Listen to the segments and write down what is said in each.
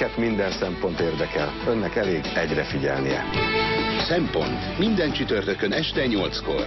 Minket minden szempont érdekel. Önnek elég egyre figyelnie. Szempont minden csütörtökön este 8-kor.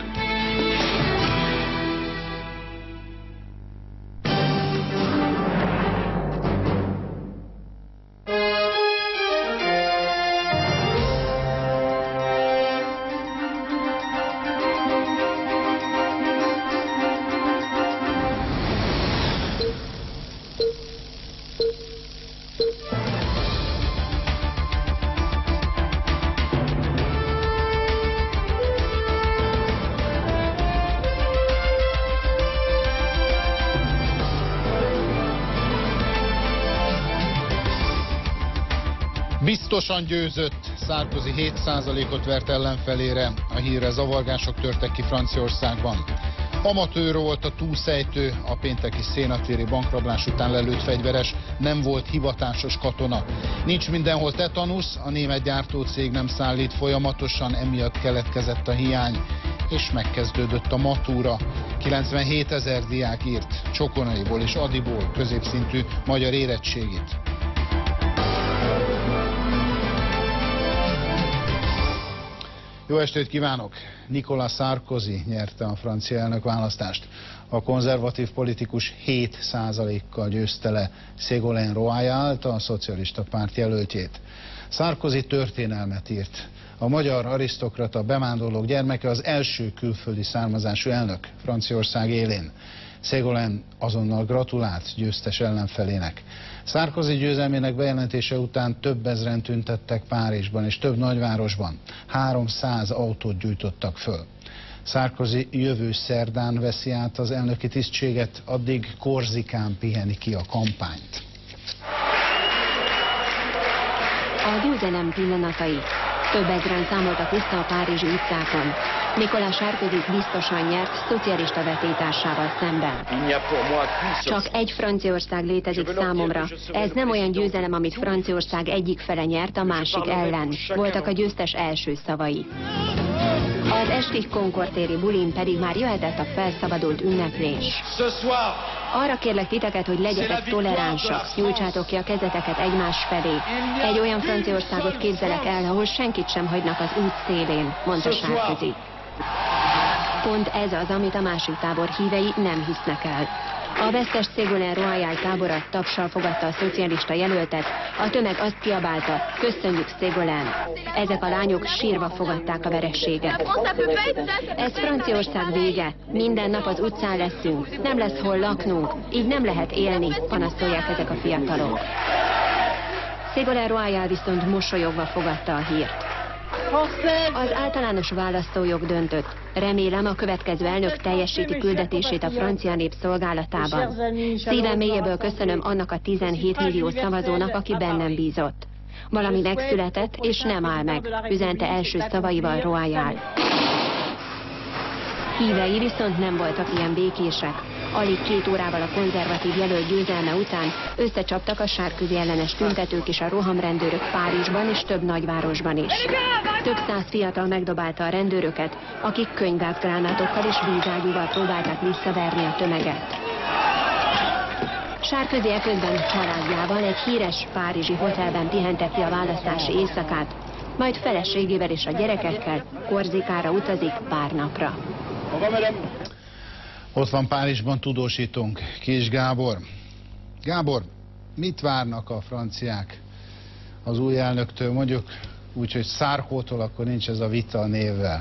Biztosan győzött, Sarkozy 7%-ot vert ellenfelére, a hírre zavargások törtek ki Franciaországban. Amatőr volt a túlszejtő, a pénteki szénatéri bankrablás után lelőtt fegyveres, nem volt hivatásos katona. Nincs mindenhol tetanusz, a német gyártócég nem szállít folyamatosan, emiatt keletkezett a hiány, és megkezdődött a matúra. 97 000 diák írt Csokonaiból és Adiból középszintű magyar érettségit. Jó estét kívánok! Nicolas Sarkozy nyerte a francia elnökválasztást. A konzervatív politikus 7%-kal győzte le Ségolène Royalt, a szocialista párt jelöltjét. Sarkozy történelmet írt. A magyar arisztokrata bevándorlók gyermeke az első külföldi származású elnök Franciaország élén. Ségolène azonnal gratulált győztes ellenfelének. Sarkozy győzelmének bejelentése után több ezren tüntettek Párizsban és több nagyvárosban. 300 autót gyújtottak föl. Sarkozy jövő szerdán veszi át az elnöki tisztséget, addig Korzikán piheni ki a kampányt. A győzelem pillanatai. Több ezren számoltak vissza a párizsi utcákon. Nicolas Sarkozy biztosan nyert szocialista vetélytársával szemben. Csak egy Franciaország létezik számomra. Ez nem olyan győzelem, amit Franciaország egyik fele nyert a másik ellen. Voltak a győztes első szavai. Az esti Concorde téri bulin pedig már jöhetett a felszabadult ünneplés. Arra kérlek titeket, hogy legyetek toleránsak, nyújtsátok ki a kezeteket egymás felé. Egy olyan Franciaországot képzelek el, ahol senkit sem hagynak az út szélén, mondta Sarkozy. Pont ez az, amit a másik tábor hívei nem hisznek el. A vesztes Ségolène Royal tábora tapssal fogadta a szocialista jelöltet, a tömeg azt kiabálta, köszönjük Ségolène. Ezek a lányok sírva fogadták a vereséget. Ez Franciaország vége, minden nap az utcán leszünk, nem lesz hol laknunk, így nem lehet élni, panaszolják ezek a fiatalok. Ségolène Royal viszont mosolyogva fogadta a hírt. Az általános választójog döntött. Remélem, a következő elnök teljesíti küldetését a francia nép szolgálatában. Szívem mélyéből köszönöm annak a 17 millió szavazónak, aki bennem bízott. Valami megszületett, és nem áll meg, üzente első szavaival Royal. Hívei viszont nem voltak ilyen békések. Alig 2 órával a konzervatív jelölt győzelme után összecsaptak a Sarkozy ellenes tüntetők és a rohamrendőrök Párizsban és több nagyvárosban is. Több száz fiatal megdobálta a rendőröket, akik könyvgázgránátokkal és vízágyúval próbálták visszaverni a tömeget. Sarkozy eközben családjával egy híres párizsi hotelben pihente ki a választási éjszakát, majd feleségével és a gyerekekkel Korzikára utazik pár napra. Ott van Párizsban tudósítunk, Kis Gábor. Gábor, mit várnak a franciák az új elnöktől? Mondjuk úgy, hogy Sarkozystól akkor nincs ez a vita a névvel.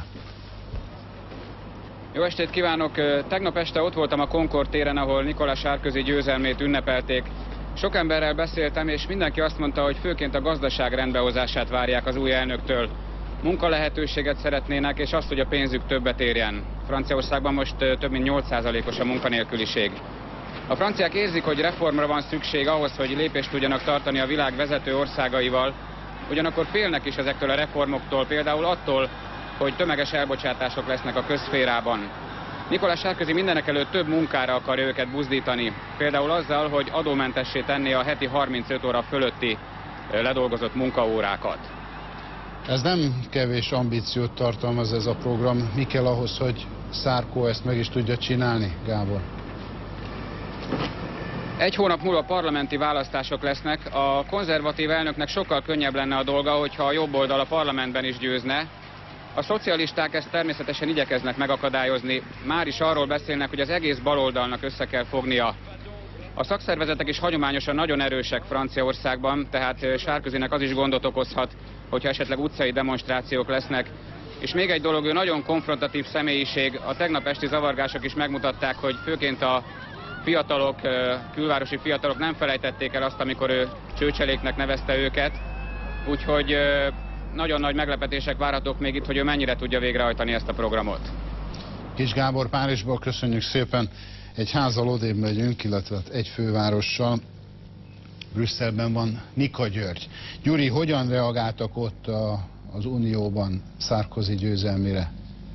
Jó estét kívánok! Tegnap este ott voltam a Concorde téren, ahol Nicolas Sarkozy győzelmét ünnepelték. Sok emberrel beszéltem, és mindenki azt mondta, hogy főként a gazdaság rendbehozását várják az új elnöktől. Munkalehetőséget szeretnének, és azt, hogy a pénzük többet érjen. Franciaországban most több mint 8%-os a munkanélküliség. A franciák érzik, hogy reformra van szükség ahhoz, hogy lépést tudjanak tartani a világ vezető országaival, ugyanakkor félnek is ezektől a reformoktól, például attól, hogy tömeges elbocsátások lesznek a közszférában. Nicolas Sarkozy mindenekelőtt több munkára akarja őket buzdítani, például azzal, hogy adómentessé tenné a heti 35 óra fölötti ledolgozott munkaórákat. Ez nem kevés ambíciót tartalmaz ez a program. Mi kell ahhoz, hogy Sarko ezt meg is tudja csinálni, Gábor? Egy hónap múlva parlamenti választások lesznek. A konzervatív elnöknek sokkal könnyebb lenne a dolga, hogyha a jobb oldal a parlamentben is győzne. A szocialisták ezt természetesen igyekeznek megakadályozni. Már is arról beszélnek, hogy az egész baloldalnak össze kell fognia. A szakszervezetek is hagyományosan nagyon erősek Franciaországban, tehát Sarkozynek az is gondot okozhat, hogyha esetleg utcai demonstrációk lesznek. És még egy dolog, ő nagyon konfrontatív személyiség. A tegnap esti zavargások is megmutatták, hogy főként a fiatalok, külvárosi fiatalok nem felejtették el azt, amikor ő csőcseléknek nevezte őket. Úgyhogy nagyon nagy meglepetések várhatók még itt, hogy ő mennyire tudja végrehajtani ezt a programot. Kis Gábor Párizsból, köszönjük szépen. Egy házzal odébb megyünk, illetve egy fővárossal. Brüsszelben van Nika György. Gyuri, hogyan reagáltak ott az Unióban Sarkozy győzelmére?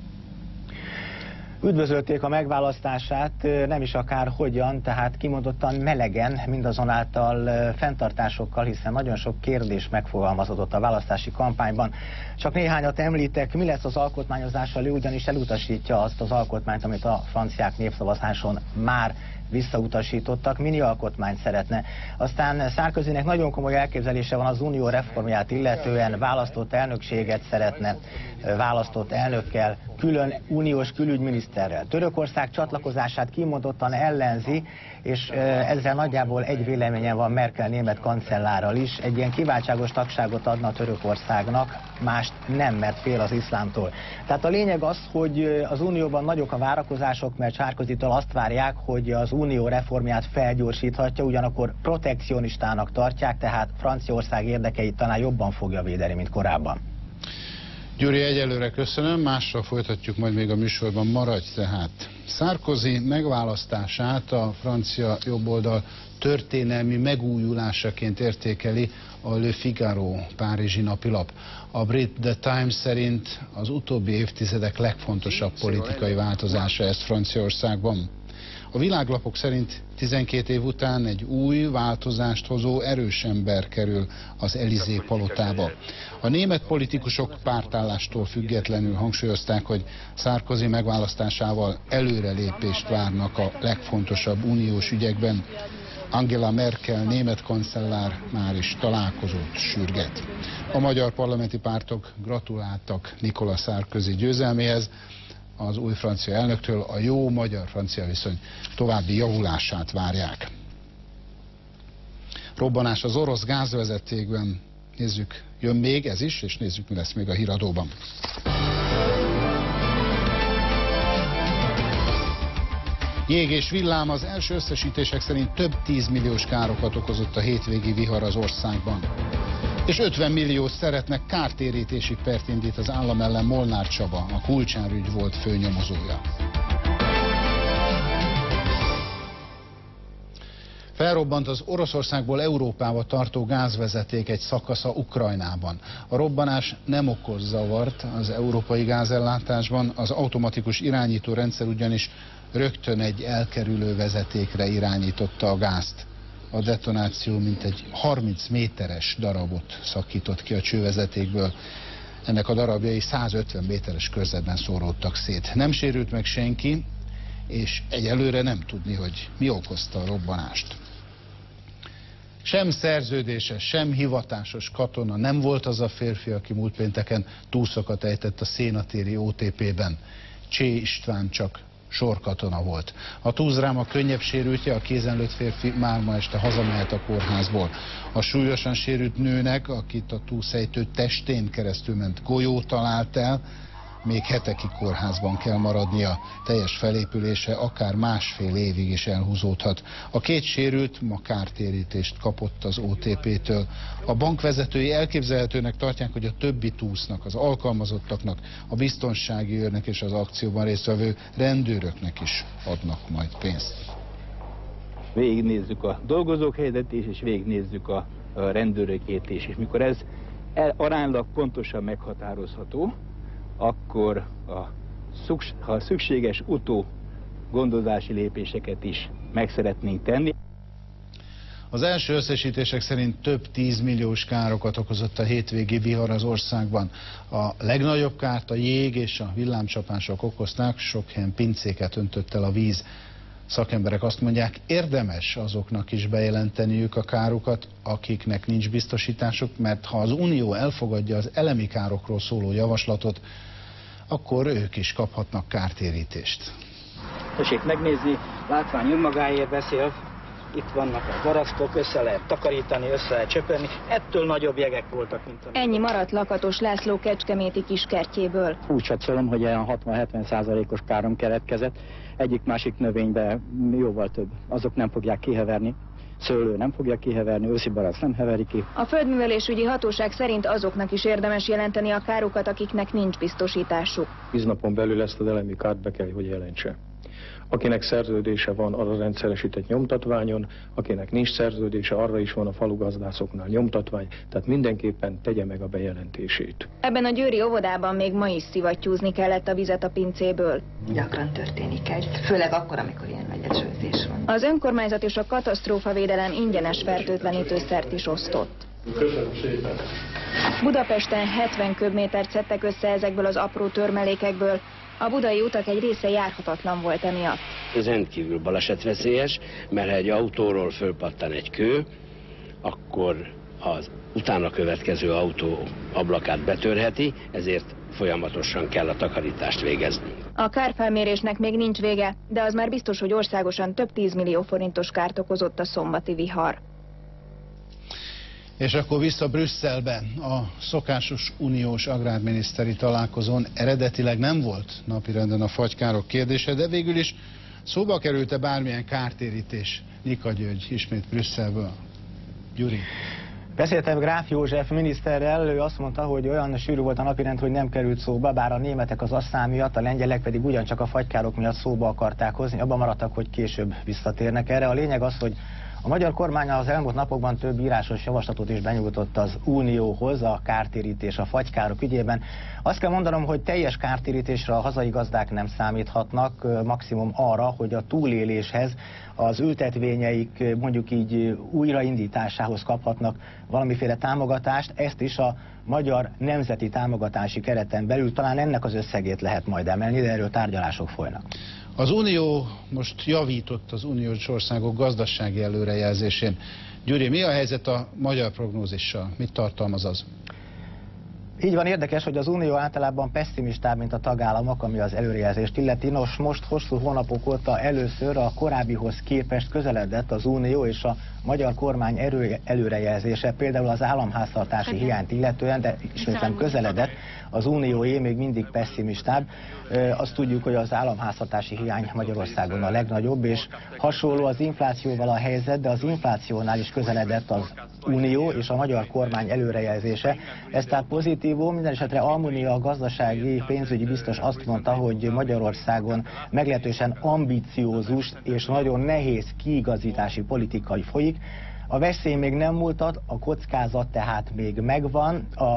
Üdvözölték a megválasztását, nem is akár hogyan, tehát kimondottan melegen, mindazonáltal fenntartásokkal, hiszen nagyon sok kérdés megfogalmazódott a választási kampányban. Csak néhányat említek, mi lesz az alkotmányozással, ő ugyanis elutasítja azt az alkotmányt, amit a franciák népszavazáson már visszautasítottak, mini alkotmányt szeretne. Aztán Sarkozynek nagyon komoly elképzelése van az unió reformját illetően, választott elnökséget szeretne, választott elnökkel, külön uniós külügyminiszterrel. Törökország csatlakozását kimondottan ellenzi, és ezzel nagyjából egy véleményen van Merkel német kancellárral is. Egy ilyen kiváltságos tagságot adna Törökországnak, mást nem, mert fél az iszlámtól. Tehát a lényeg az, hogy az unióban nagyok a várakozások, mert Sarkozytól azt várják, hogy az unió reformját felgyorsíthatja, ugyanakkor protekcionistának tartják, tehát Franciaország érdekeit talán jobban fogja védeni, mint korábban. Gyuri, egyelőre köszönöm, másra folytatjuk majd még a műsorban, maradj tehát. Sarkozy megválasztását a francia jobboldal történelmi megújulásaként értékeli a Le Figaro párizsi napilap. A brit The Times szerint az utóbbi évtizedek legfontosabb politikai változása ez Franciaországban. A világlapok szerint 12 év után egy új, változást hozó erős ember kerül az Élysée palotába. A német politikusok pártállástól függetlenül hangsúlyozták, hogy Sarkozy megválasztásával előrelépést várnak a legfontosabb uniós ügyekben. Angela Merkel német kancellár már is találkozót sürget. A magyar parlamenti pártok gratuláltak Nicolas Sarkozy győzelméhez. Az új francia elnöktől a jó magyar-francia viszony további javulását várják. Robbanás az orosz gázvezetékben. Nézzük, jön még ez is, és nézzük, mi lesz még a híradóban. Jég és villám, az első összesítések szerint több 10 milliós károkat okozott a hétvégi vihar az országban. És 50 milliót szeretnek, kártérítési pert indít az állam ellen Molnár Csaba, a Kulcsár-ügy volt főnyomozója. Felrobbant az Oroszországból Európába tartó gázvezeték egy szakasza Ukrajnában. A robbanás nem okoz zavart az európai gázellátásban, az automatikus irányító rendszer ugyanis rögtön egy elkerülő vezetékre irányította a gázt. A detonáció mintegy 30 méteres darabot szakított ki a csővezetékből. Ennek a darabjai 150 méteres körzetben szóródtak szét. Nem sérült meg senki, és egyelőre nem tudni, hogy mi okozta a robbanást. Sem szerződéses, sem hivatásos katona nem volt az a férfi, aki múlt pénteken túlszokat ejtett a szénatéri OTP-ben. Csé István csak sorkatona volt. A túlzráma könnyebb sérültje, a kézenlőtt férfi már ma este hazamehet a kórházból. A súlyosan sérült nőnek, akit a túlszejtő testén keresztül ment golyó talált el, még hetekig kórházban kell maradnia. Teljes felépülése akár másfél évig is elhúzódhat. A két sérült ma kártérítést kapott az OTP-től. A bankvezetői elképzelhetőnek tartják, hogy a többi túsznak, az alkalmazottaknak, a biztonsági őrnek és az akcióban résztvevő rendőröknek is adnak majd pénzt. Végignézzük a dolgozók helyzetét és végignézzük a rendőrökét is. És mikor ez aránylag pontosan meghatározható, akkor ha szükséges utógondozási lépéseket is meg szeretnénk tenni. Az első összesítések szerint több 10 milliós károkat okozott a hétvégi vihar az országban. A legnagyobb kárt a jég és a villámcsapások okozták, sok helyen pincéket öntött el a víz. Szakemberek azt mondják, érdemes azoknak is bejelenteniük a kárukat, akiknek nincs biztosításuk, mert ha az Unió elfogadja az elemi károkról szóló javaslatot, akkor ők is kaphatnak kártérítést. Tessék megnézni, látvány önmagáért beszél, itt vannak a barackok, össze lehet takarítani, össze lehet csöpörni, ettől nagyobb jegek voltak, mint a... Ennyi maradt Lakatos László kecskeméti kiskertjéből. Úgy satszolom, hogy olyan 60-70%-os károm keletkezett, egyik-másik növényben jóval több. Azok nem fogják kiheverni, szőlő nem fogja kiheverni, őszi barack nem heveri ki. A Földművelésügyi Hatóság szerint azoknak is érdemes jelenteni a károkat, akiknek nincs biztosításuk. 10 napon belül ezt az elemi kárt be kell, hogy jelentse. Akinek szerződése van, az a rendszeresített nyomtatványon, akinek nincs szerződése, arra is van a falugazdászoknál nyomtatvány, tehát mindenképpen tegye meg a bejelentését. Ebben a győri óvodában még ma is szivattyúzni kellett a vizet a pincéből. Gyakran történik ez, főleg akkor, amikor ilyen nagy esőzés van. Az önkormányzat és a katasztrófavédelem ingyenes fertőtlenítőszert is osztott. Köszönöm szépen! Budapesten 70 köbmétert szedtek össze ezekből az apró törmelékekből. A budai utak egy része járhatatlan volt emiatt. Ez rendkívül balesetveszélyes, mert ha egy autóról fölpattan egy kő, akkor az utána következő autó ablakát betörheti, ezért folyamatosan kell a takarítást végezni. A kárfelmérésnek még nincs vége, de az már biztos, hogy országosan több 10 millió forintos kárt okozott a szombati vihar. És akkor vissza Brüsszelbe. A szokásos uniós agrárminiszteri találkozón eredetileg nem volt napirenden a fagykárok kérdése, de végül is szóba került-e bármilyen kártérítés? Nika György ismét Brüsszelből. Gyuri. Beszéltem Gráf József miniszterrel, ő azt mondta, hogy olyan sűrű volt a napirend, hogy nem került szóba, bár a németek az asszám miatt, a lengyelek pedig ugyancsak a fagykárok miatt szóba akarták hozni, abban maradtak, hogy később visszatérnek erre. A lényeg az, hogy a magyar kormány az elmúlt napokban több írásos javaslatot is benyújtott az Unióhoz a kártérítés, a fagykárok ügyében. Azt kell mondanom, hogy teljes kártérítésre a hazai gazdák nem számíthatnak, maximum arra, hogy a túléléshez, az ültetvényeik mondjuk így újraindításához kaphatnak valamiféle támogatást, ezt is a magyar nemzeti támogatási kereten belül talán ennek az összegét lehet majd emelni, de erről tárgyalások folynak. Az Unió most javított az uniós országok gazdasági előrejelzésén. Gyuri, mi a helyzet a magyar prognózissal? Mit tartalmaz az? Így van, érdekes, hogy az Unió általában pessimistább, mint a tagállamok, ami az előrejelzést illeti. Nos, most hosszú hónapok óta először a korábbihoz képest közeledett az Unió és a magyar kormány előrejelzése, például az államháztartási hiányt illetően, de ismétlem közeledett, az Unióé még mindig pessimistább. Azt tudjuk, hogy az államháztartási hiány Magyarországon a legnagyobb, és hasonló az inflációval a helyzet, de az inflációnál is közeledett az Unió és a magyar kormány előrejelzése. Ez tehát pozitívum, minden esetre Almunia, a gazdasági pénzügyi biztos azt mondta, hogy Magyarországon meglehetősen ambiciózus és nagyon nehéz kiigazítási politikai folyik. A veszély még nem múltat, a kockázat tehát még megvan, a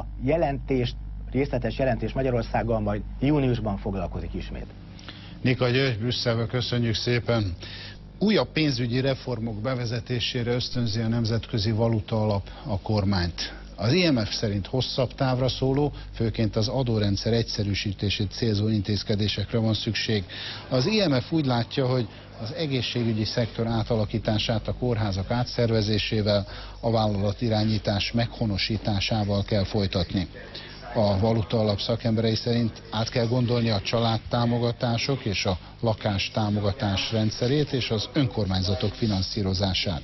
részletes jelentés Magyarországgal majd júniusban foglalkozik ismét. Nika György, Brüsszelből köszönjük szépen. Újabb pénzügyi reformok bevezetésére ösztönzi a Nemzetközi Valuta Alap a kormányt. Az IMF szerint hosszabb távra szóló, főként az adórendszer egyszerűsítését célzó intézkedésekre van szükség. Az IMF úgy látja, hogy az egészségügyi szektor átalakítását a kórházak átszervezésével, a vállalatirányítás meghonosításával kell folytatni. A Valuta Alap szakemberei szerint át kell gondolni a családtámogatások és a lakástámogatás rendszerét és az önkormányzatok finanszírozását.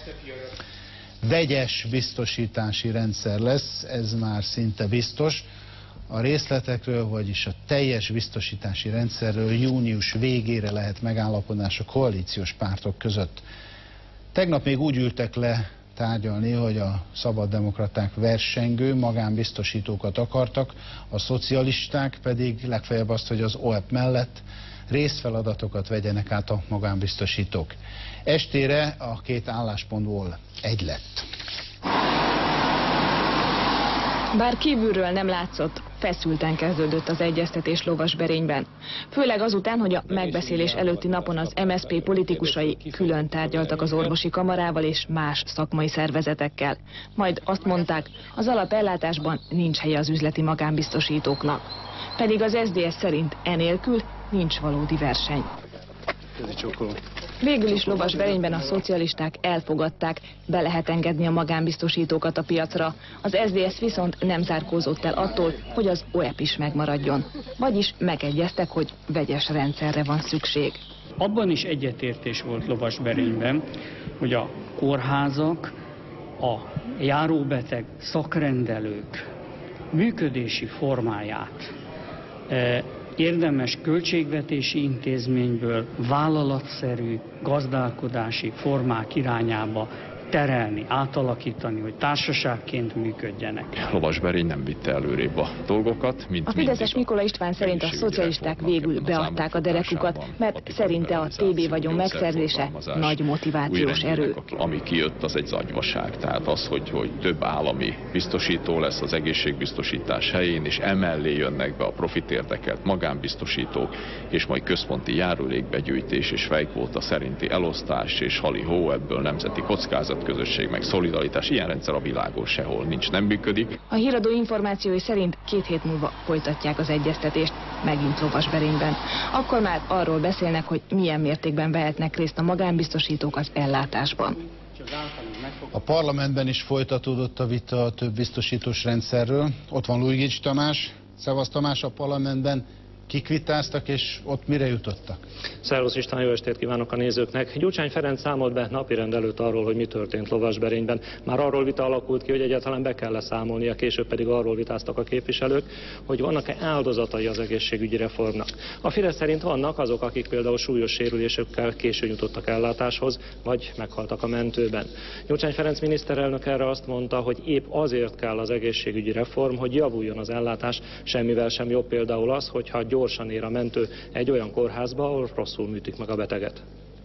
Vegyes biztosítási rendszer lesz, ez már szinte biztos. A részletekről, vagyis a teljes biztosítási rendszerről június végére lehet megállapodás a koalíciós pártok között. Tegnap még úgy ültek le tárgyalni, hogy a szabaddemokraták versengő magánbiztosítókat akartak, a szocialisták pedig legfeljebb azt, hogy az OEP mellett részfeladatokat vegyenek át a magánbiztosítók. Estére a két álláspontból egy lett. Bár kívülről nem látszott, feszülten kezdődött az egyeztetés Lovasberényben. Főleg azután, hogy a megbeszélés előtti napon az MSZP politikusai külön tárgyaltak az orvosi kamarával és más szakmai szervezetekkel. Majd azt mondták, az alapellátásban nincs helye az üzleti magánbiztosítóknak. Pedig az SZDSZ szerint enélkül nincs valódi verseny. Közi csókolom. Végül is Lovasberényben a szocialisták elfogadták, be lehet engedni a magánbiztosítókat a piacra. Az SZDSZ viszont nem zárkózott el attól, hogy az OEP is megmaradjon. Vagyis megegyeztek, hogy vegyes rendszerre van szükség. Abban is egyetértés volt Lovasberényben, hogy a kórházak, a járóbeteg szakrendelők működési formáját érdemes költségvetési intézményből vállalatszerű gazdálkodási formák irányába terelni, átalakítani, hogy társaságként működjenek. Lovasberény nem vitte előrébb a dolgokat, mint a fideszes Mikola István szerint a szocialisták végül beadták a derekukat, mert szerinte a TB vagyon megszerzése nagy motivációs erő. Ami kijött, az egy zagyvaság, tehát az, hogy több állami biztosító lesz az egészségbiztosítás helyén, és emellé jönnek be a profitérdekelt magánbiztosítók, és majd központi járulékbegyűjtés és fejkvóta szerinti elosztás, és hali-hó, ebből nemzeti közösség, meg szolidaritás, ilyen rendszer a világon sehol nincs, nem működik. A híradó információi szerint 2 hét múlva folytatják az egyeztetést, megint Lovasberényben. Akkor már arról beszélnek, hogy milyen mértékben vehetnek részt a magánbiztosítók az ellátásban. A parlamentben is folytatódott a vita a több biztosítós rendszerről. Ott van Luigics Tamás. Szevasz Tamás, a parlamentben kik vitáztak, és ott mire jutottak? Szervusz István, jó estét kívánok a nézőknek. Gyurcsány Ferenc számolt be napirend előtt arról, hogy mi történt Lovasberényben. Már arról vita alakult ki, hogy egyáltalán be kell számolnia, később pedig arról vitáztak a képviselők, hogy vannak-e áldozatai az egészségügyi reformnak. A Fidesz szerint vannak azok, akik például súlyos sérülésekkel későn jutottak ellátáshoz, vagy meghaltak a mentőben. Gyurcsány Ferenc miniszterelnök erre azt mondta, hogy épp azért kell az egészségügyi reform, hogy javuljon az ellátás, semmivel sem jobb például az, hogyha gyorsan ér a mentő egy olyan kórházba, ahol rosszul műtik meg a beteget.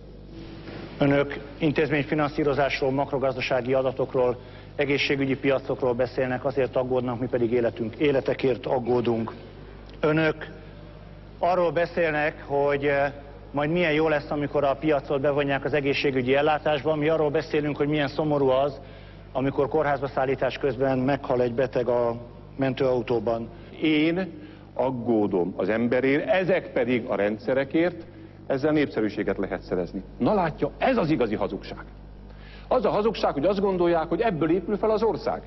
Önök intézményfinanszírozásról, makrogazdasági adatokról, egészségügyi piacokról beszélnek, azért aggódnak, mi pedig életekért aggódunk. Önök arról beszélnek, hogy majd milyen jó lesz, amikor a piacot bevonják az egészségügyi ellátásba. Mi arról beszélünk, hogy milyen szomorú az, amikor kórházba szállítás közben meghal egy beteg a mentőautóban. Én aggódom az emberért, ezek pedig a rendszerekért, ezzel népszerűséget lehet szerezni. Na látja, ez az igazi hazugság. Az a hazugság, hogy azt gondolják, hogy ebből épül fel az ország.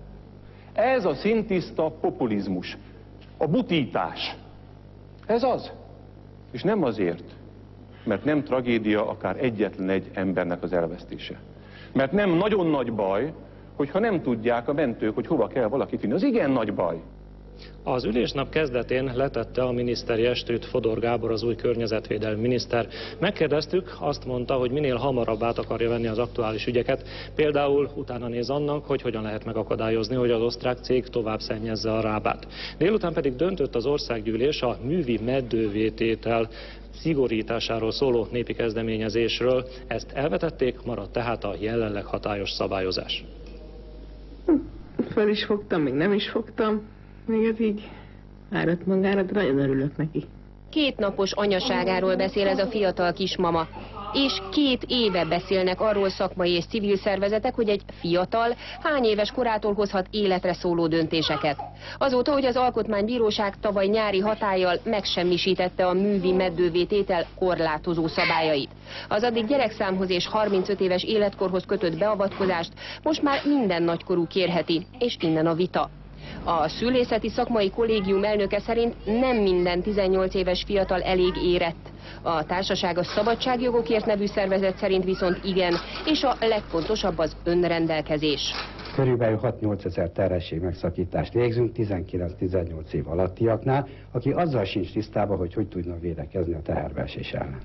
Ez a szintiszta populizmus, a butítás. Ez az. És nem azért, mert nem tragédia akár egyetlen egy embernek az elvesztése. Mert nem nagyon nagy baj, hogyha nem tudják a mentők, hogy hova kell valakit vinni. Az igen nagy baj. Az ülésnap kezdetén letette a miniszteri estőt Fodor Gábor, az új környezetvédelmi miniszter. Megkérdeztük, azt mondta, hogy minél hamarabb át akarja venni az aktuális ügyeket. Például utána néz annak, hogy hogyan lehet megakadályozni, hogy az osztrák cég tovább szennyezze a Rábát. Délután pedig döntött az országgyűlés a művi meddővé tétel szigorításáról szóló népi kezdeményezésről. Ezt elvetették, maradt tehát a jelenleg hatályos szabályozás. Fel is fogtam, még nem is fogtam. Még ez így árat magára, de nagyon örülök neki. 2 napos anyaságáról beszél ez a fiatal kismama. És 2 éve beszélnek arról szakmai és civil szervezetek, hogy egy fiatal hány éves korától hozhat életre szóló döntéseket. Azóta, hogy az Alkotmánybíróság tavaly nyári hatállyal megsemmisítette a művi meddővé tétel korlátozó szabályait. Az addig gyerekszámhoz és 35 éves életkorhoz kötött beavatkozást most már minden nagykorú kérheti, és innen a vita. A szülészeti szakmai kollégium elnöke szerint nem minden 18 éves fiatal elég érett. A társaság a Szabadságjogokért nevű szervezet szerint viszont igen, és a legfontosabb az önrendelkezés. Körülbelül 6-8 ezer terhesség megszakítást végzünk 19-18 év alattiaknál, aki azzal sincs tisztában, hogy tudnak védekezni a teherbeesés ellen.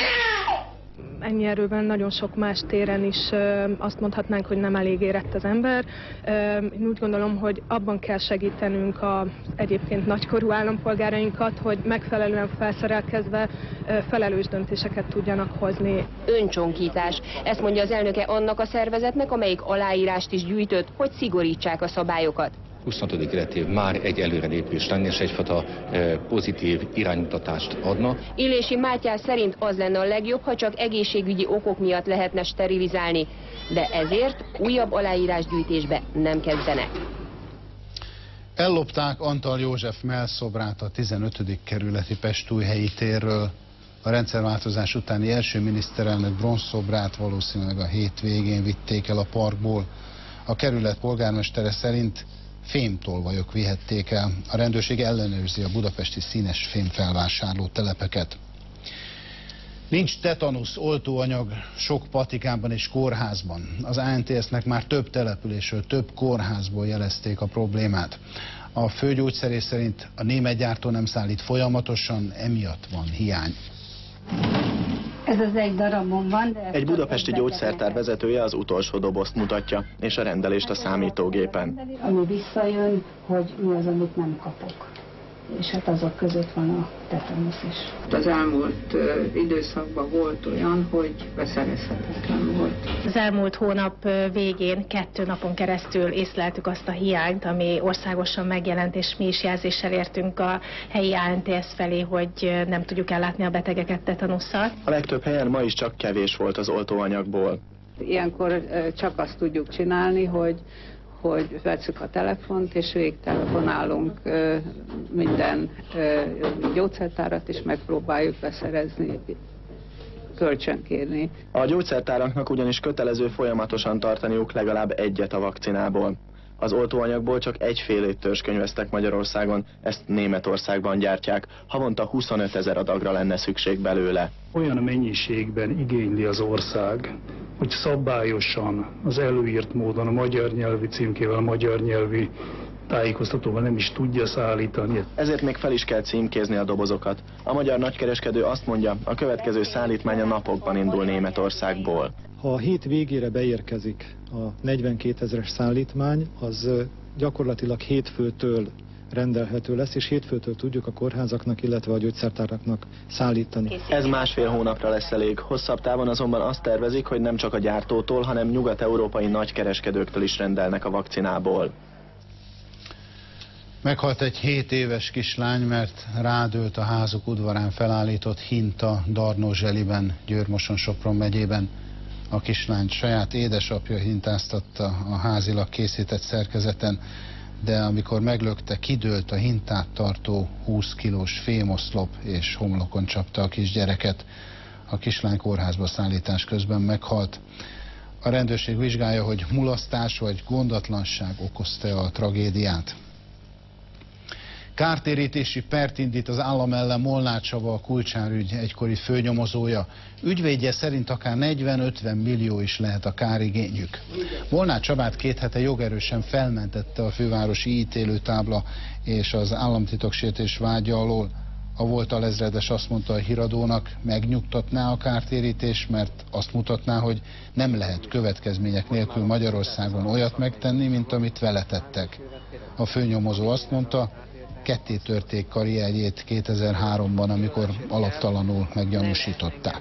Ennyi erőben nagyon sok más téren is azt mondhatnánk, hogy nem elég érett az ember. Én úgy gondolom, hogy abban kell segítenünk az egyébként nagykorú állampolgárainkat, hogy megfelelően felszerelkezve felelős döntéseket tudjanak hozni. Öncsonkítás. Ezt mondja az elnöke annak a szervezetnek, amelyik aláírást is gyűjtött, hogy szigorítsák a szabályokat. 25. életév már egy előrelépés lenne, és egyfajta pozitív iránymutatást adna. Illési Mátyás szerint az lenne a legjobb, ha csak egészségügyi okok miatt lehetne sterilizálni, de ezért újabb aláírásgyűjtésbe nem kezdenek. Ellopták Antal József mellszobrát a 15. kerületi Pestújhelyi térről. A rendszerváltozás utáni első miniszterelnök bronzszobrát valószínűleg a hét végén vitték el a parkból. A kerület polgármestere szerint fémtolvajok vihették el. A rendőrség ellenőrzi a budapesti színes fémfelvásárló telepeket. Nincs tetanusz oltóanyag sok patikában és kórházban. Az ANTS-nek már több településről, több kórházból jelezték a problémát. A főgyógyszerész szerint a német gyártó nem szállít folyamatosan, emiatt van hiány. Ez az egy darabon van, de... Egy budapesti gyógyszertár vezetője az utolsó dobozt mutatja, és a rendelést a számítógépen. Ami visszajön, hogy mi az, amit nem kapok. És hát azok között van a tetanusz is. Az elmúlt időszakban volt olyan, hogy beszerezhetetlen volt. Az elmúlt hónap végén 2 napon keresztül észleltük azt a hiányt, ami országosan megjelent, és mi is jelzéssel értünk a helyi ANTS felé, hogy nem tudjuk ellátni a betegeket tetanusszal. A legtöbb helyen ma is csak kevés volt az oltóanyagból. Ilyenkor csak azt tudjuk csinálni, hogy vesszük a telefont, és végtelefonálunk minden gyógyszertárat, és megpróbáljuk beszerezni, kölcsönkérni. A gyógyszertáraknak ugyanis kötelező folyamatosan tartaniuk legalább egyet a vakcinából. Az oltóanyagból csak egyfélét törzskönyveztek Magyarországon, ezt Németországban gyártják. Havonta 25 000 adagra lenne szükség belőle. Olyan mennyiségben igényli az ország, hogy szabályosan, az előírt módon, a magyar nyelvi címkével, a magyar nyelvi tájékoztatóval nem is tudja szállítani. Ezért még fel is kell címkézni a dobozokat. A magyar nagykereskedő azt mondja, a következő szállítmány a napokban indul Németországból. Ha a hét végére beérkezik a 42 000-es szállítmány, az gyakorlatilag hétfőtől rendelhető lesz, és hétfőtől tudjuk a kórházaknak, illetve a gyógyszertáraknak szállítani. Ez 1,5 hónapra lesz elég. Hosszabb távon azonban azt tervezik, hogy nem csak a gyártótól, hanem nyugat-európai nagykereskedőktől is rendelnek a vakcinából. Meghalt egy 7 éves kislány, mert rádőlt a házuk udvarán felállított hinta Darnózseliben, Győr-Moson-Sopron megyében. A kislányt saját édesapja hintáztatta a házilag készített szerkezeten, de amikor meglökte, kidőlt a hintát tartó 20 kilós fémoszlop, és homlokon csapta a kisgyereket. A kislány kórházba szállítás közben meghalt. A rendőrség vizsgálja, hogy mulasztás vagy gondatlanság okozta a tragédiát. Kártérítési pert indít az állam ellen Molnár Csaba, a Kulcsár ügy egykori főnyomozója. Ügyvédje szerint akár 40-50 millió is lehet a kárigényük. Molnár Csabát 2 hete jogerősen felmentette a fővárosi ítélőtábla és az államtitoksértés vágya alól. A volt alezredes azt mondta a híradónak, megnyugtatná a kártérítés, mert azt mutatná, hogy nem lehet következmények nélkül Magyarországon olyat megtenni, mint amit vele tettek. A főnyomozó azt mondta, ketté törték karrierjét 2003-ban, amikor alaptalanul meggyanúsították.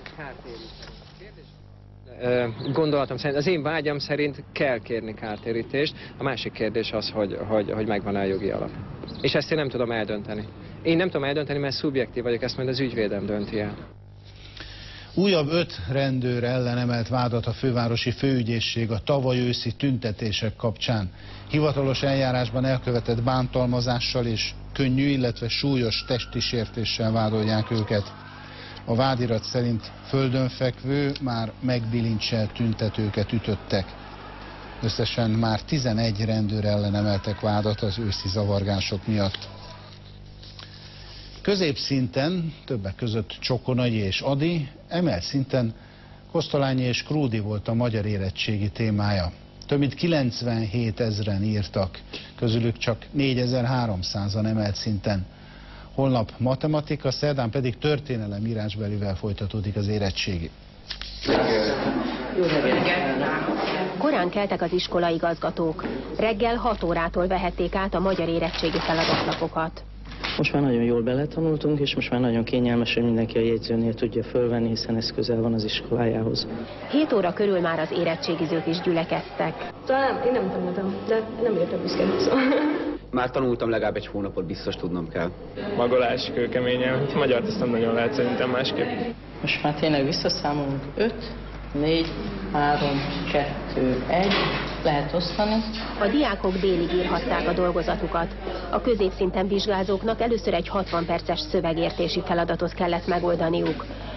Gondolatom szerint, az én vágyam szerint kell kérni kártérítést, a másik kérdés az, hogy megvan-e a jogi alap. És ezt én nem tudom eldönteni. Én nem tudom eldönteni, mert szubjektív vagyok, ezt majd az ügyvédem dönti el. Újabb 5 rendőr ellen emelt vádat a fővárosi főügyészség a tavaly őszi tüntetések kapcsán. Hivatalos eljárásban elkövetett bántalmazással és könnyű, illetve súlyos testi sértéssel vádolják őket. A vádirat szerint földönfekvő, már megbilincselt tüntetőket ütöttek. Összesen már 11 rendőr ellen emeltek vádat az őszi zavargások miatt. Középszinten, többek között Csokonai és Ady, emelt szinten Kosztolányi és Krúdy volt a magyar érettségi témája. Több mint 97 000-en írtak, közülük csak 4300-an emelt szinten. Holnap matematika, szerdán pedig történelem írásbelivel folytatódik az érettségi. Korán keltek az iskolaigazgatók. Reggel 6 órától vehették át a magyar érettségi feladatlapokat. Most már nagyon jól beletanultunk, és most már nagyon kényelmes, hogy mindenki a jegyzőnél tudja fölvenni, hiszen ez közel van az iskolájához. 7 óra körül már az érettségizők is gyülekeztek. Talán én nem tanultam, de nem értem büszke. Már tanultam, legalább egy hónapot biztos tudnom kell. Magolás, kőkeményen. Magyart ezt nem nagyon lehet szerintem másképp. Most már tényleg visszaszámolunk. 5, 4, 3, 2, 1, lehet osztani. A diákok délig írhatták a dolgozatukat. A középszinten vizsgázóknak először egy 60 perces szövegértési feladatot kellett megoldaniuk.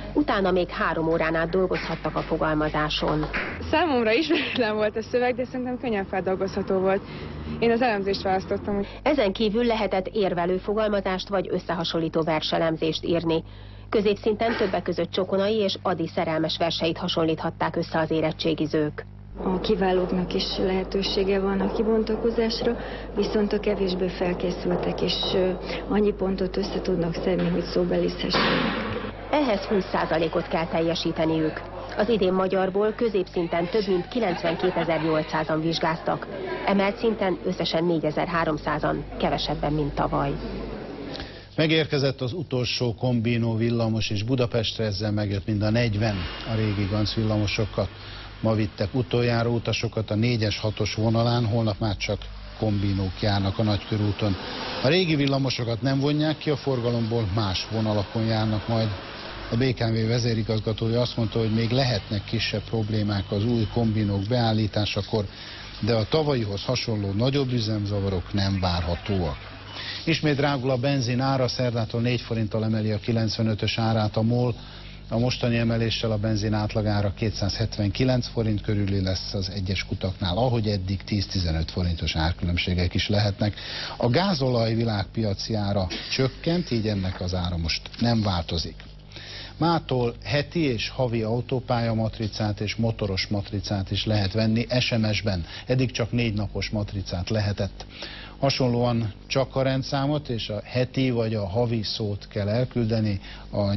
Utána még 3 órán át dolgozhattak a fogalmazáson. Számomra ismeretlen volt a szöveg, de szerintem könnyen feldolgozható volt. Én az elemzést választottam. Ezen kívül lehetett érvelő fogalmazást vagy összehasonlító verselemzést írni. Középszinten többek között Csokonai és Ady szerelmes verseit hasonlíthatták össze az érettségizők. A kiválóknak is lehetősége van a kibontakozásra, viszont a kevésbé felkészültek is annyi pontot össze tudnak szedni, hogy szóbelizhessenek. Ehhez 20%-ot kell teljesíteniük. Az idén magyarból középszinten több mint 92.800-an vizsgáztak, emelt szinten összesen 4.300-an, kevesebben, mint tavaly. Megérkezett az utolsó kombinó villamos, és Budapestre ezzel megjött mind a 40 a régi Ganz villamosokat. Ma vittek utoljára utasokat a 4-es, 6-os vonalán, holnap már csak kombinók járnak a Nagykörúton. A régi villamosokat nem vonják ki a forgalomból, más vonalakon járnak majd. A BKV vezérigazgatója azt mondta, hogy még lehetnek kisebb problémák az új kombinók beállításakor, de a tavalyihoz hasonló nagyobb üzemzavarok nem várhatóak. Ismét drágul a benzin ára, szerdától 4 forinttal emeli a 95-ös árát a MOL. A mostani emeléssel a benzin átlagára 279 forint körüli lesz az egyes kutaknál, ahogy eddig 10-15 forintos árkülönbségek is lehetnek. A gázolaj világpiaci ára csökkent, így ennek az ára most nem változik. Mától heti és havi autópálya matricát és motoros matricát is lehet venni SMS-ben. Eddig csak 4 napos matricát lehetett. Hasonlóan csak a rendszámot és a heti vagy a havi szót kell elküldeni a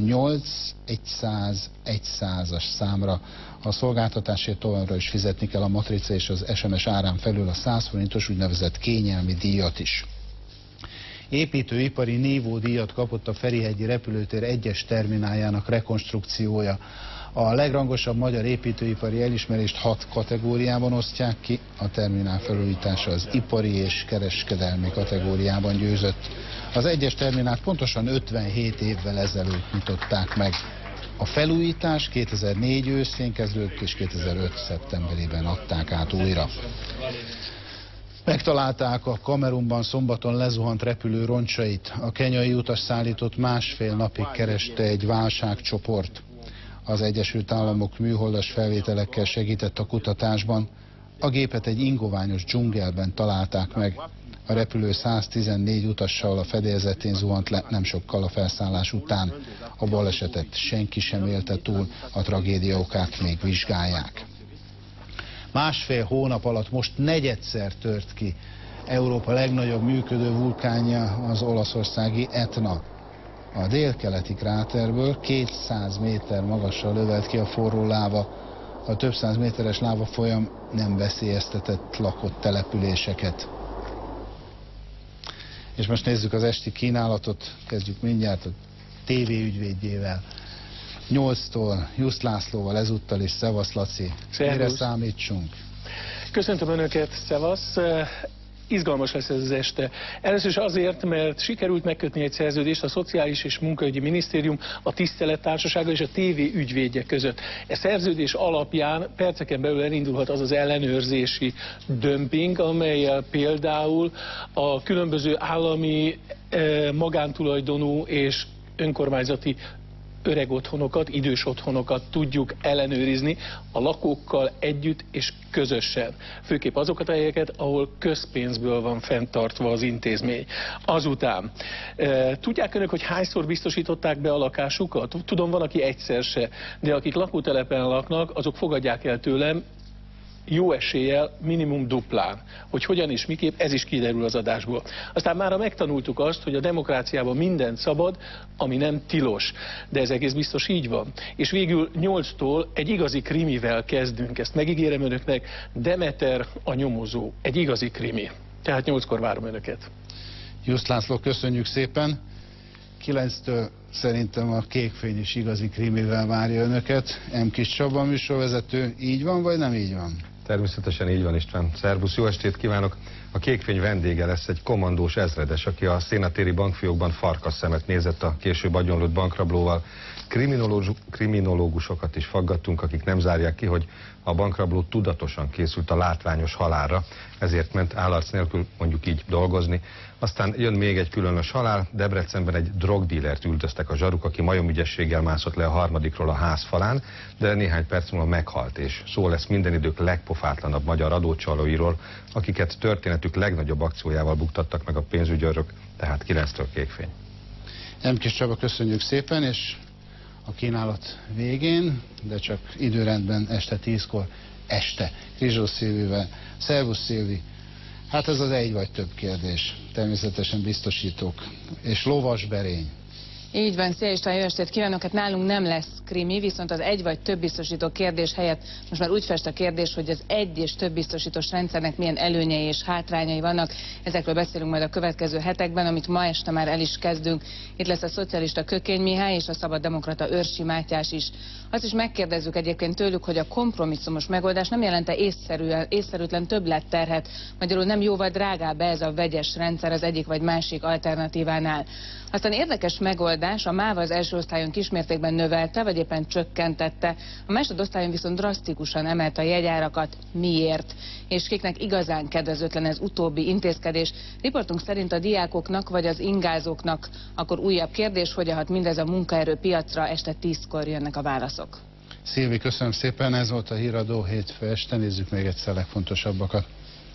8100-100-as számra. A szolgáltatásért továbbra is fizetni kell a matrica és az SMS árán felül a 100 forintos úgynevezett kényelmi díjat is. Építőipari nívódíjat kapott a Ferihegyi repülőtér egyes termináljának rekonstrukciója. A legrangosabb magyar építőipari elismerést 6 kategóriában osztják ki, a terminál felújítása az ipari és kereskedelmi kategóriában győzött. Az egyes terminált pontosan 57 évvel ezelőtt nyitották meg. A felújítás 2004 őszén kezdődött és 2005 szeptemberében adták át újra. Megtalálták a Kamerunban szombaton lezuhant repülő roncsait. A kenyai utasszállítót 1,5 napig kereste egy válságcsoport. Az Egyesült Államok műholdas felvételekkel segített a kutatásban. A gépet egy ingoványos dzsungelben találták meg. A repülő 114 utassal a fedélzetén zuhant le nem sokkal a felszállás után. A balesetet senki sem élte túl, a tragédia okát még vizsgálják. 1,5 hónap alatt most negyedszer tört ki Európa legnagyobb működő vulkánja, az olaszországi Etna. A délkeleti kráterből 200 méter magasra lövelt ki a forró láva. A több száz méteres lávafolyam nem veszélyeztetett lakott településeket. És most nézzük az esti kínálatot, kezdjük mindjárt a TV ügyvédjével. 8-tól Jusz Lászlóval ezúttal is. Szevasz, Laci! Mire számítsunk? Köszöntöm Önöket, szevasz! Izgalmas lesz ez az este. Először is azért, mert sikerült megkötni egy szerződést a Szociális és Munkaügyi Minisztérium, a Tisztelettársasága és a TV ügyvédje között. E szerződés alapján perceken belül elindulhat az az ellenőrzési dömping, amellyel például a különböző állami, magántulajdonú és önkormányzati öreg otthonokat, idős otthonokat tudjuk ellenőrizni a lakókkal együtt és közösen. Főképp azokat a helyeket, ahol közpénzből van fenntartva az intézmény. Azután, tudják Önök, hogy hányszor biztosították be a lakásukat? Tudom, van, aki egyszer se, de akik lakótelepen laknak, azok fogadják el tőlem, jó eséllyel minimum duplán. Hogy hogyan és miképp, ez is kiderül az adásból. Aztán mára megtanultuk azt, hogy a demokráciában minden szabad, ami nem tilos. De ez egész biztos így van. És végül 8-tól egy igazi krimivel kezdünk. Ezt megígérem Önöknek. Demeter a nyomozó. Egy igazi krimi. Tehát 8-kor várom Önöket. Jusz László, köszönjük szépen. 9-től szerintem a Kékfény is igazi krimivel várja Önöket. M. Kis Csaba műsorvezető. Így van, vagy nem így van? Természetesen így van, István. Szervusz, jó estét kívánok! A Kékfény vendége lesz egy kommandós ezredes, aki a szénatéri bankfiókban farkasszemet nézett a később agyonlőtt bankrablóval. Kriminológusokat is faggattunk, akik nem zárják ki, hogy a bankrabló tudatosan készült a látványos halálra, ezért ment állarc nélkül, mondjuk így, dolgozni. Aztán jön még egy különös halál, Debrecenben egy drogdílert üldöztek a zsaruk, aki majomügyességgel mászott le a harmadikról a ház falán, de néhány perc múlva meghalt, és szó lesz minden idők legpofátlanabb magyar adócsalóiról, akiket történetük legnagyobb akciójával buktattak meg a pénzügyőrök, tehát 9-től kékfény. Emkés Csaba, köszönjük szépen, és a kínálat végén, de csak időrendben este 10-kor, Krizsó Szilvivel. Szervusz Szilvi! Hát ez az egy vagy több kérdés. Természetesen biztosítók. És lovas berény. Így van, szia István, jó estét kívánok! Hát nálunk nem lesz krimi, viszont az egy vagy több biztosító kérdés helyett most már úgy fest a kérdés, hogy az egy és több biztosítós rendszernek milyen előnyei és hátrányai vannak. Ezekről beszélünk majd a következő hetekben, amit ma este már el is kezdünk. Itt lesz a szocialista Kökény Mihály és a szabaddemokrata Őrsi Mátyás is. Azt is megkérdezzük egyébként tőlük, hogy a kompromisszumos megoldás nem jelente észszerűtlen többletterhet, magyarul nem jóval drágább ez a vegyes rendszer az egyik vagy másik alternatívánál. Aztán érdekes megoldás, a MÁV az első osztályon kismértékben növelte, vagy éppen csökkentette, a másodosztályon viszont drasztikusan emelte a jegyárakat. Miért? És kiknek igazán kedvezőtlen ez utóbbi intézkedés? Riportunk szerint a diákoknak vagy az ingázóknak. Akkor újabb kérdés, hogyan hat mindez a munkaerőpiacra, este 10-kor jönnek a válaszok. Szilvi, köszönöm szépen, ez volt a Híradó hétfő este, nézzük még egyszer legfontosabbakat.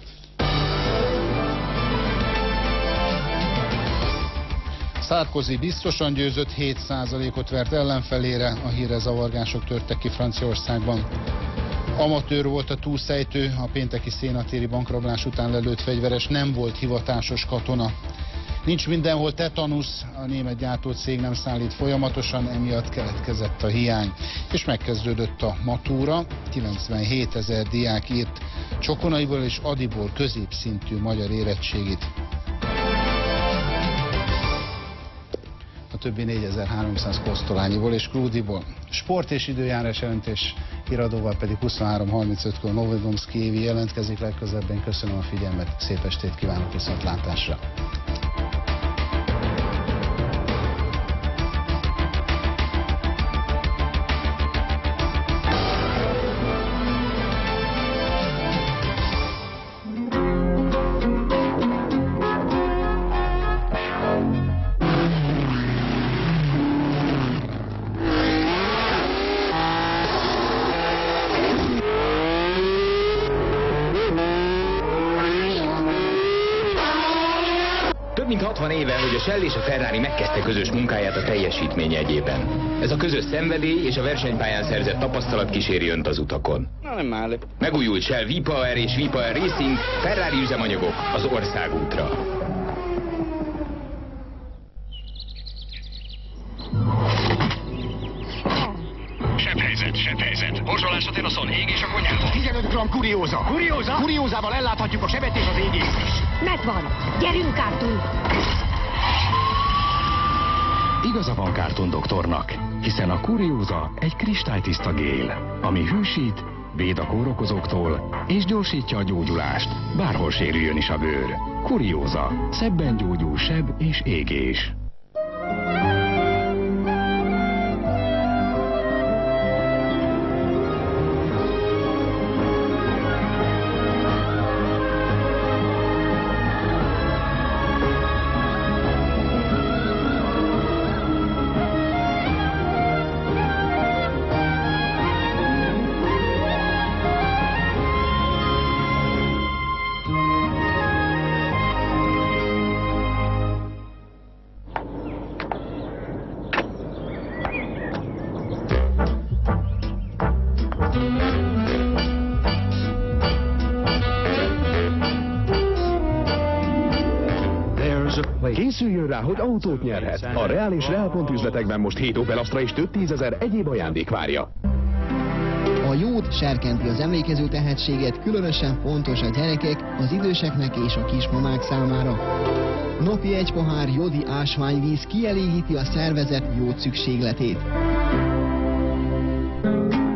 Sarkozy biztosan győzött, 7%-ot vert ellenfelére, a hírrezavargások törtek ki Franciaországban. Amatőr volt a túlszejtő, a pénteki szénatéri bankrablás után lelőtt fegyveres nem volt hivatásos katona. Nincs mindenhol tetanusz, a német gyártócég nem szállít folyamatosan, emiatt keletkezett a hiány. És megkezdődött a matúra, 97 000 diák írt Csokonaiból és Adiból középszintű magyar érettségit. A többi 4300 Kosztolányiból és Krúdiból. Sport és időjárás jelentés Híradóval pedig 23:35-kor Novodomszki Évi jelentkezik legközelebb. Én köszönöm a figyelmet, szép estét kívánok, viszontlátásra! Mint 60 éve, hogy a Shell és a Ferrari megkezdte közös munkáját a teljesítmény jegyében. Ez a közös szenvedély és a versenypályán szerzett tapasztalat kíséri önt az utakon. Megújult Shell V-Power és V-Power Racing, Ferrari üzemanyagok az országútra. Sebhelyzet. Borzsolás a teraszon, égés a konyhában. 15 g kurióza. Kurióza? Kuriózával elláthatjuk a sebet és az égést is. Megvan. Gyerünk, Kártun! Igaza van Kártun doktornak, hiszen a kurióza egy kristálytiszta gél, ami hűsít, véd a kórokozóktól és gyorsítja a gyógyulást, bárhol sérüljön is a bőr. Kurióza. Szebben gyógyul seb és égés. Készüljön rá, hogy autót nyerhet. A Real és Real.hu üzletekben most 7 Opel Astra és több 10 000 egyéb ajándék várja. A jód serkenti az emlékező tehetséget, különösen fontos a gyerekek, az időseknek és a kismamák számára. Napi 1 pohár jodi ásványvíz kielégíti a szervezet jód szükségletét.